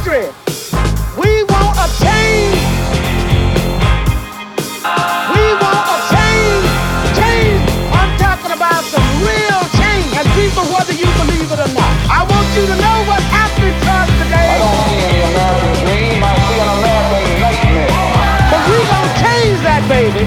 country. We want a change. We want a change. Change. I'm talking about some real change. And people, whether you believe it or not, I want you to know what's happening to us today. I don't see any American dream. I see an American nightmare. But we gonna change that, baby.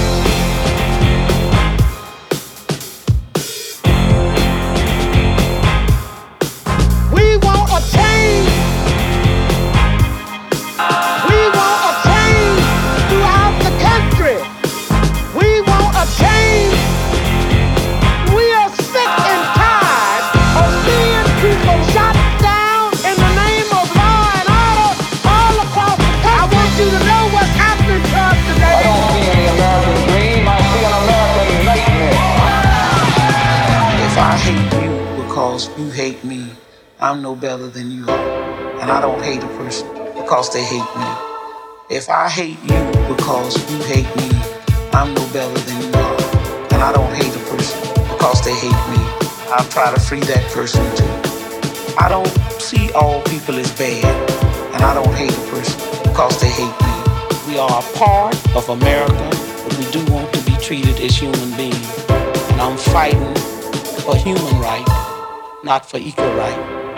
You hate me, I'm no better than you are. And I don't hate a person because they hate me. If I hate you because you hate me, I'm no better than you are. And I don't hate a person because they hate me. I'll try to free that person too. I don't see all people as bad, and I don't hate a person because they hate me. We are a part of America, but we do want to be treated as human beings. And I'm fighting for human rights, not for equal right.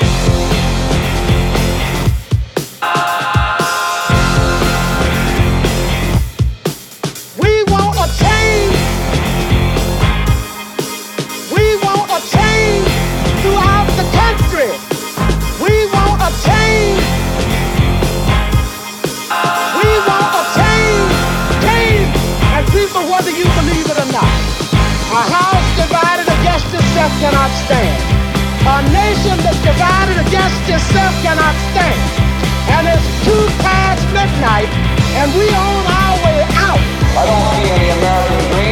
We want a change. We want a change throughout the country. We want a change. We want a change. Change. And people, whether you believe it or not, a house divided against itself cannot stand. A nation that's divided against itself cannot stand. And it's 2 past midnight, and we on our way out. I don't see any American dream.